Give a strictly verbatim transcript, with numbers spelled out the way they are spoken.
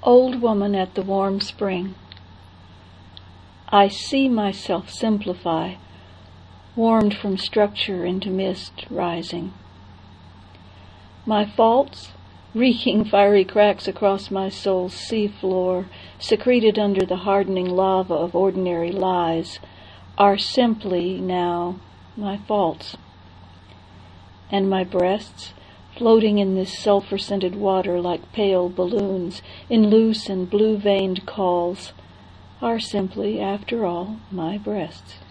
Old woman at the warm spring. I see myself simplify, warmed from structure into mist rising. My faults, reeking fiery cracks across my soul's sea floor, secreted under the hardening lava of ordinary lies, are simply now my faults. And my breasts, floating in this sulphur-scented water like pale balloons in loose and blue-veined calls, are simply, after all, my breasts.